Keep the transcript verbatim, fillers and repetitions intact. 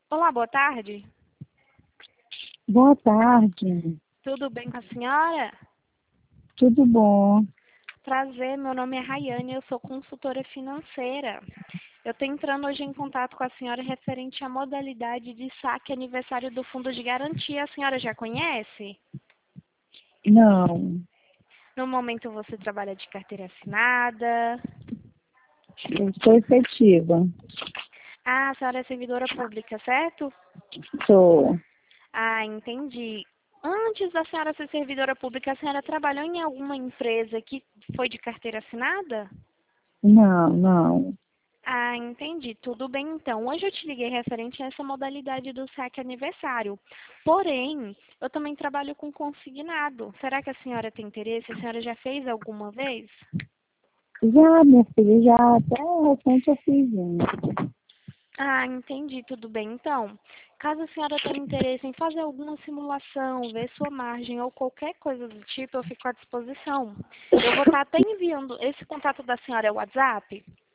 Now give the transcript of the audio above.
Olá, boa tarde. Boa tarde, Tudo bem com a senhora? tudo bom? Prazer, meu nome é Rayane, eu sou consultora financeira. Eu estou entrando hoje em contato com a senhora referente à modalidade de saque aniversário do Fundo de Garantia. A senhora já conhece? Não, No momento você trabalha de carteira assinada. eu sou efetiva, Ah, a senhora é servidora pública, certo? sou. Ah, entendi. Antes da senhora ser servidora pública, a senhora trabalhou em alguma empresa que foi de carteira assinada? Não, não. Ah, entendi. Tudo bem, então. Hoje eu te liguei referente a essa modalidade do saque aniversário. Porém, eu também trabalho com consignado. Será que a senhora tem interesse? A senhora já fez alguma vez? Já, minha filha, já até recente eu fiz um. Ah, entendi. Tudo bem, então. Caso a senhora tenha interesse em fazer alguma simulação, ver sua margem ou qualquer coisa do tipo, eu fico à disposição. Eu vou estar até enviando. Esse contato da senhora é o WhatsApp?